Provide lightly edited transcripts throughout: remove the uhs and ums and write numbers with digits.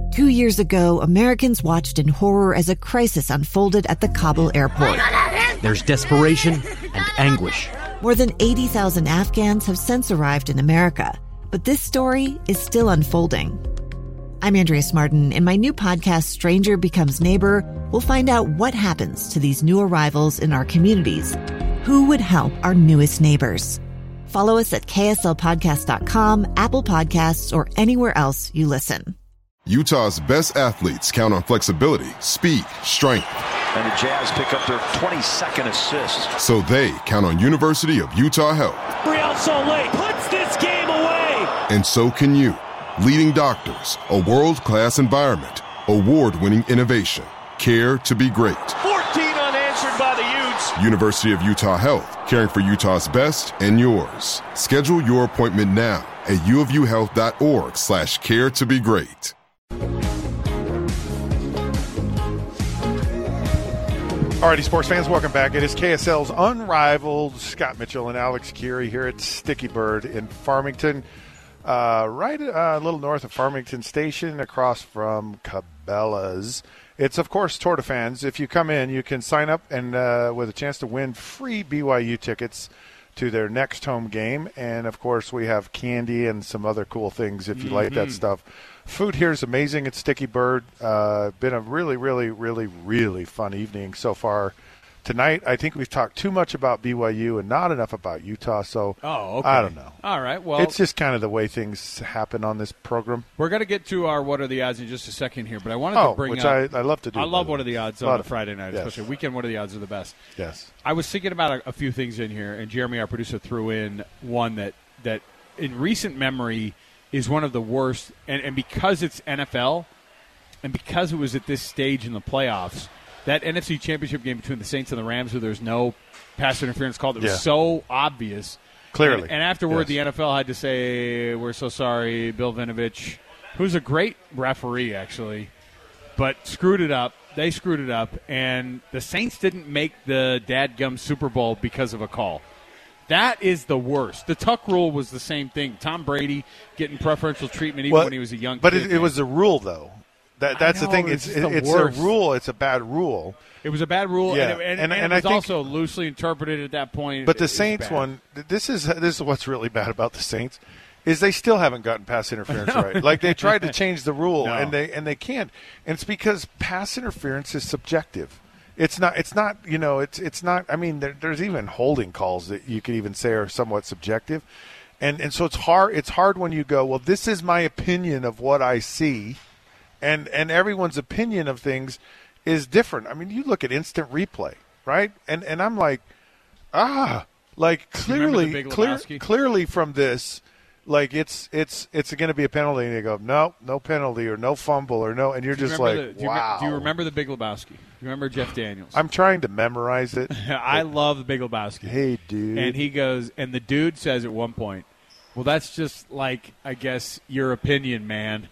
2 years ago, Americans watched in horror as a crisis unfolded at the Kabul airport. There's desperation and anguish. More than 80,000 Afghans have since arrived in America, but this story is still unfolding. I'm Andrea Martin. In my new podcast, Stranger Becomes Neighbor, we'll find out what happens to these new arrivals in our communities. Who would help our newest neighbors? Follow us at kslpodcast.com, Apple Podcasts, or anywhere else you listen. Utah's best athletes count on flexibility, speed, strength. And the Jazz pick up their 22nd assist. So they count on University of Utah Health. Real Soleil puts this game away. And so can you. Leading doctors, a world-class environment, award-winning innovation, care to be great. 14 unanswered by the Utes. University of Utah Health, caring for Utah's best and yours. Schedule your appointment now at uofuhealth.org/care to be great. Alrighty, sports fans, welcome back. It is KSL's Unrivaled. Scott Mitchell and Alex Curie here at Sticky Bird in Farmington. Right a little north of Farmington Station, across from Cabela's. It's, of course, Tour de Fans. If you come in, you can sign up and with a chance to win free BYU tickets to their next home game. And, of course, we have candy and some other cool things if you like that stuff. Food here is amazing at Sticky Bird. Been a really, really, really, really fun evening so far. Tonight, I think we've talked too much about BYU and not enough about Utah, so I don't know. All right, well. It's just kind of the way things happen on this program. We're going to get to our What Are the Odds in just a second here, but I wanted to bring which up. I love to do. I love What Are the Odds on a Friday night, yes. especially weekend. What Are the Odds are the best. Yes. I was thinking about a few things in here, and Jeremy, our producer, threw in one that in recent memory is one of the worst, and because it's NFL, and because it was at this stage in the playoffs, that NFC Championship game between the Saints and the Rams where there's no pass interference called, it was so obvious. Clearly. And afterward, yes. the NFL had to say, we're so sorry, Bill Vinovich, who's a great referee, actually, but screwed it up. They screwed it up, and the Saints didn't make the dadgum Super Bowl because of a call. That is the worst. The Tuck rule was the same thing. Tom Brady getting preferential treatment even when he was a young kid. But it was a rule, though. That's the thing. It's a rule. It's a bad rule. It was a bad rule, yeah. and it was also loosely interpreted at that point. But the Saints one, this is what's really bad about the Saints, is they still haven't gotten pass interference right. Like they tried to change the rule, and they can't. And it's because pass interference is subjective. It's not. You know. It's not. I mean, there's even holding calls that you could even say are somewhat subjective, and so it's hard. It's hard when you go, well, this is my opinion of what I see. And everyone's opinion of things is different. I mean, you look at instant replay, right? And I'm like, like clearly from this, like it's going to be a penalty, and you go, no penalty or no fumble or no, and you're just like, wow. Do you remember the Big Lebowski? Do you remember Jeff Daniels? I'm trying to memorize it. I love the Big Lebowski. Hey, dude. And he goes, and the dude says at one point, well, that's just like, I guess, your opinion, man.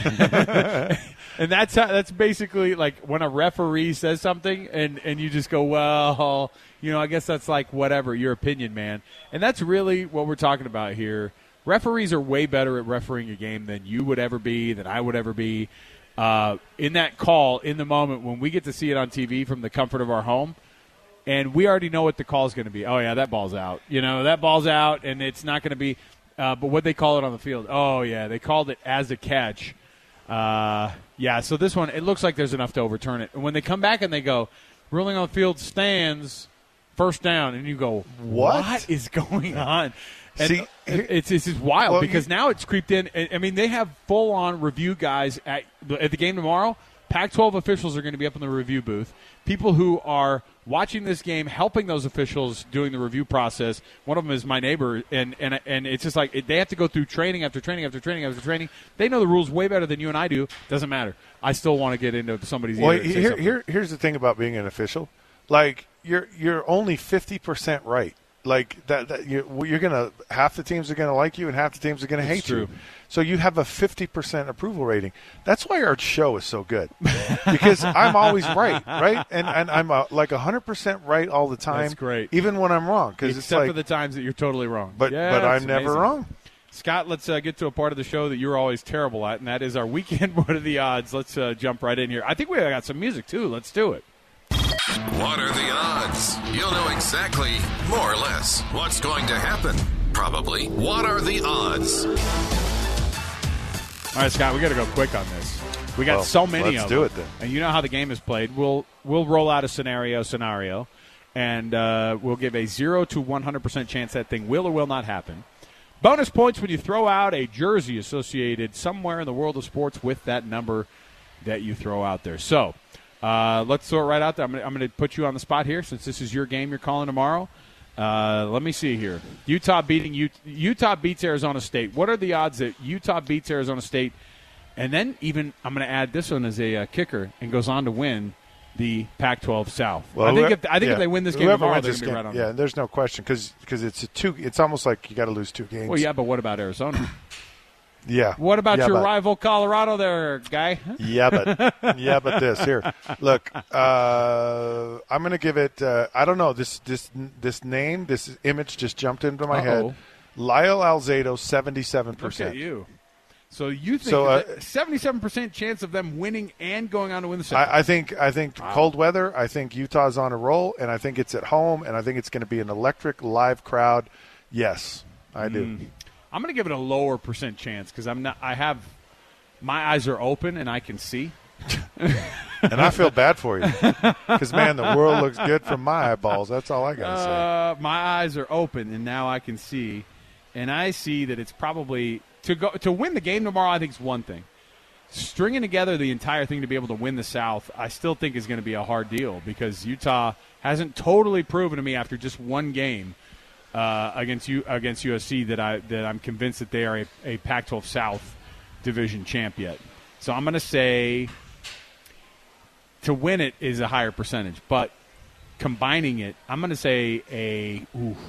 And that's basically like when a referee says something and you just go, well, you know, I guess that's like whatever, your opinion, man. And that's really what we're talking about here. Referees are way better at refereeing a game than you would ever be, than I would ever be. In that call, in the moment, when we get to see it on TV from the comfort of our home, and we already know what the call is going to be. Oh, yeah, that ball's out. You know, that ball's out, and it's not going to be but what they call it on the field? Oh, yeah, they called it as a catch. Yeah, so this one, it looks like there's enough to overturn it. And when they come back and they go, ruling on the field stands, first down, and you go, what is going on? And see, it's just wild because now it's creeped in. I mean, they have full-on review guys at the game tomorrow. Pac-12 officials are going to be up in the review booth. People who are watching this game, helping those officials doing the review process. One of them is my neighbor, and it's just like they have to go through training after training after training after training. They know the rules way better than you and I do. Doesn't matter. I still want to get into somebody's ear. Well, here's the thing about being an official. Like, you're only 50% right. Like you're gonna, half the teams are gonna like you and half the teams are gonna hate you. So you have a 50% approval rating. That's why our show is so good, because I'm always right, and I'm like 100% right all the time. That's great, even when I'm wrong. Because except for the times that you're totally wrong. But I'm never wrong. Scott, let's get to a part of the show that you're always terrible at, and that is our weekend What Are the Odds. Let's jump right in here. I think we got some music, too. Let's do it. What are the odds? You'll know exactly, more or less, what's going to happen. Probably. What are the odds? All right, Scott, we got to go quick on this. We got so many of them. Let's do it then. And you know how the game is played. We'll roll out a scenario, and we'll give a 0 to 100% chance that thing will or will not happen. Bonus points when you throw out a jersey associated somewhere in the world of sports with that number that you throw out there. So let's throw it right out there. I'm going to put you on the spot here since this is your game you're calling tomorrow. Let me see here. Utah beats Arizona State. What are the odds that Utah beats Arizona State? And then even I'm going to add this one as a kicker and goes on to win the Pac-12 South. Well, I think if they win this game tomorrow, they're going to be right on. Yeah, there's no question because it's almost like you got to lose 2 games. Well, yeah, but what about Arizona? Yeah. What about your rival Colorado there, guy? Yeah, but this here. Look, I'm going to give it. I don't know this name, this image just jumped into my head. Lyle Alzado, 77%. Look at you. So you think 77% chance of them winning and going on to win the South? I think cold weather. I think Utah's on a roll, and I think it's at home, and I think it's going to be an electric live crowd. Yes, I do. I'm going to give it a lower percent chance because my eyes are open and I can see. And I feel bad for you because, man, the world looks good from my eyeballs. That's all I got to say. My eyes are open and now I can see, and I see that it's probably to win the game tomorrow. I think is one thing. Stringing together the entire thing to be able to win the South, I still think is going to be a hard deal because Utah hasn't totally proven to me after just one game against USC that I'm convinced that they are a Pac-12 South division champ yet. So I'm going to say to win it is a higher percentage, but combining it, I'm going to say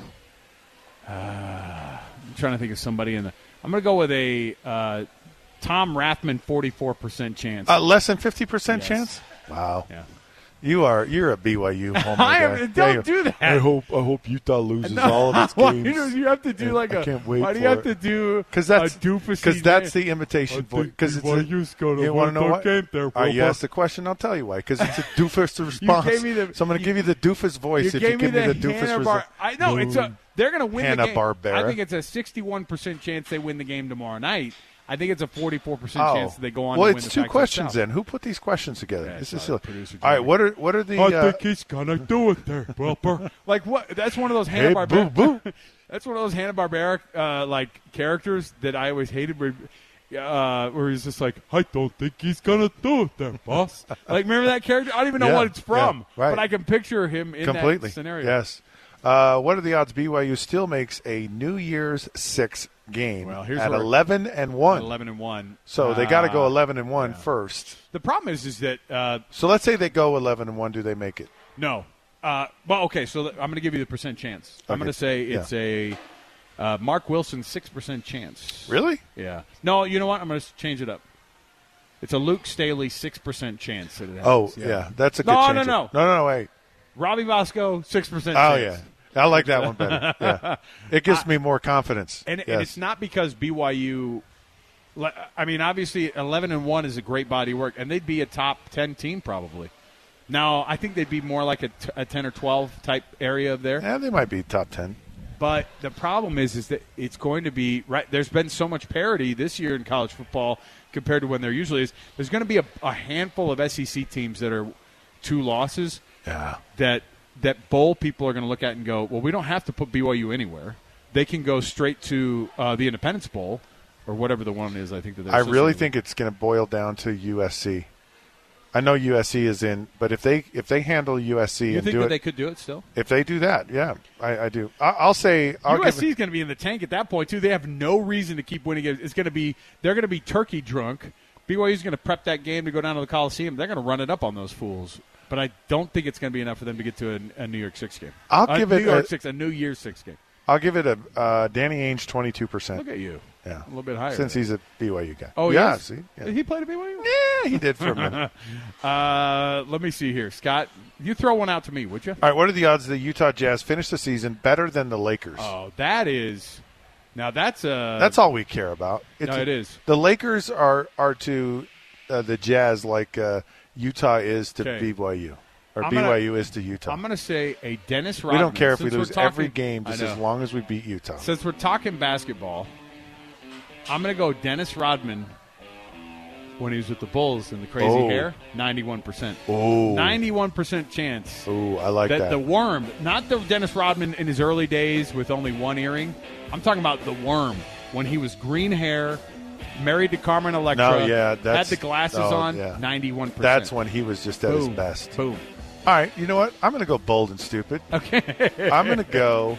I'm trying to think of somebody I'm going to go with a Tom Rathman 44% chance. Less than 50% chance? Wow. Yeah. You're a BYU homer guy. Don't do that. I hope Utah loses all of its games. Why do you have to do I can't wait. Why do you have to do a doofusy? Because that's the invitation for. Because it's you want to know what? You asked the question. I'll tell you why. Because it's a doofus response. So I'm going to give you the doofus voice if you give me the doofus response. I know they're going to win the game. Hanna-Barbera. I think it's a 61% chance they win the game tomorrow night. I think it's a 44% chance that they go on to win the Pac-12 Well, it's 2 questions South. then. Who put these questions together? Yeah, this is silly. All right, what are the I think he's going to do it there, Wilbur. Like what? That's one of those Hanna-Barbera. That's one of those Hanna-Barbera like characters that I always hated where he's just like, I don't think he's going to do it there, boss. Like, remember that character? I don't even know what it's from, but I can picture him in completely. That scenario. Yes. What are the odds BYU still makes a New Year's 6 game at 11-1? 11-1. So they got to go 11-1 first. The problem is that. So let's say they go 11-1. Do they make it? No. Well, okay. So I'm going to give you the percent chance. I'm going to say it's a Mark Wilson 6% chance. Really? Yeah. No. You know what? I'm going to change it up. It's a Luke Staley 6% chance that it happens. Oh yeah, that's a good change. No. Wait. Robbie Bosco 6% chance. Oh yeah. I like that one better. Yeah. It gives me more confidence. And it's not because BYU – I mean, obviously 11-1 is a great body of work, and they'd be a top 10 team probably. Now, I think they'd be more like a 10 or 12 type area there. Yeah, they might be top 10. But the problem is that it's going to be – right. There's been so much parity this year in college football compared to when there usually is. There's going to be a handful of SEC teams that are 2 losses that bowl people are going to look at and go, well, we don't have to put BYU anywhere. They can go straight to the Independence Bowl or whatever the one is. I think that. I really think it's going to boil down to USC. I know USC is in, but if they handle USC you and think do that it, they could do it still. If they do that, yeah, I do. I'll say USC is going to be in the tank at that point too. They have no reason to keep winning it. It's going to be they're going to be turkey drunk. BYU is going to prep that game to go down to the Coliseum. They're going to run it up on those fools. But I don't think it's going to be enough for them to get to a New York 6 game. I'll give it a New Year's 6 game. I'll give it a Danny Ainge 22%. Look at you. Yeah. A little bit higher. Since he's a BYU guy. Oh, yeah. Yes? See? Yeah. Did he play at BYU? Yeah, he did for a minute. Let me see here. Scott, you throw one out to me, would you? All right, what are the odds the Utah Jazz finish the season better than the Lakers? Oh, that is Now that's all we care about. It is. The Lakers are to the Jazz like Utah is to BYU. Or BYU is to Utah. I'm going to say a Dennis Rodman. We don't care if we lose every game just as long as we beat Utah. Since we're talking basketball, I'm going to go Dennis Rodman when he was with the Bulls and the crazy hair, 91%. Oh. 91% chance. Oh, I like that. The worm, not the Dennis Rodman in his early days with only one earring. I'm talking about the worm when he was green hair, married to Carmen Electra, had the glasses on, 91%. That's when he was just at his best. Boom. All right, you know what? I'm going to go bold and stupid. Okay. I'm going to go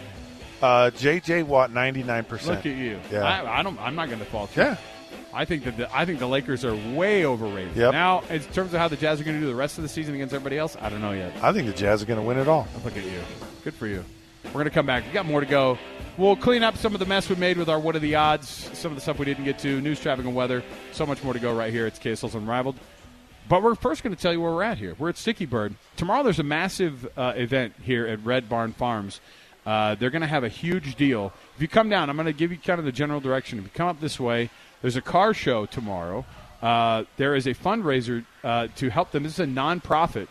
J.J. Watt, 99%. Look at you. Yeah. I'm not going to fault you. Yeah. I think the Lakers are way overrated. Yep. Now, in terms of how the Jazz are going to do the rest of the season against everybody else, I don't know yet. I think the Jazz are going to win it all. Look at you. Good for you. We're going to come back. We got more to go. We'll clean up some of the mess we made with our What Are the Odds, some of the stuff we didn't get to, news, traffic, and weather. So much more to go right here. It's KSL's Unrivaled. But we're first going to tell you where we're at here. We're at Sticky Bird. Tomorrow there's a massive event here at Red Barn Farms. They're going to have a huge deal. If you come down, I'm going to give you kind of the general direction. If you come up this way, there's a car show tomorrow. There is a fundraiser to help them. This is a nonprofit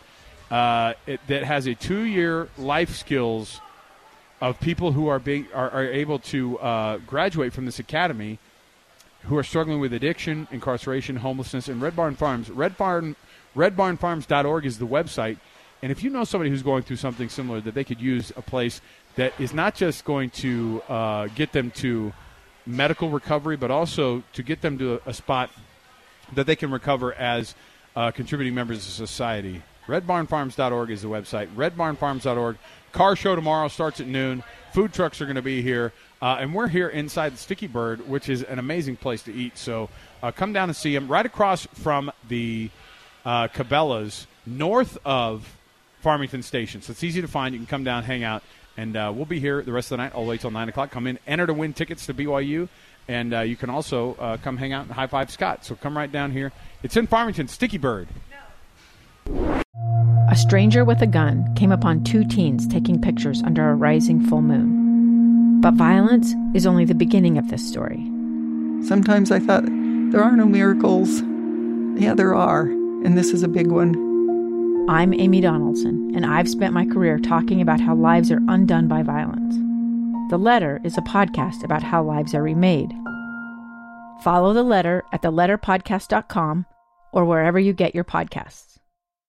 that has a 2-year life skills of people who are able to graduate from this academy who are struggling with addiction, incarceration, homelessness, and Red Barn Farms. RedBarnFarms.org is the website. And if you know somebody who's going through something similar, that they could use a place that is not just going to get them to medical recovery, but also to get them to a spot that they can recover as contributing members of society. RedBarnFarms.org is the website. RedBarnFarms.org. Car show tomorrow starts at noon. Food trucks are going to be here. And we're here inside the Sticky Bird, which is an amazing place to eat. So come down and see them. Right across from the Cabela's, north of Farmington Station. So it's easy to find. You can come down, hang out. And we'll be here the rest of the night all the way till 9 o'clock. Come in, enter to win tickets to BYU. And you can also come hang out and high-five Scott. So come right down here. It's in Farmington, Sticky Bird. A stranger with a gun came upon 2 teens taking pictures under a rising full moon. But violence is only the beginning of this story. Sometimes I thought, there are no miracles. Yeah, there are. And this is a big one. I'm Amy Donaldson, and I've spent my career talking about how lives are undone by violence. The Letter is a podcast about how lives are remade. Follow The Letter at theletterpodcast.com or wherever you get your podcasts.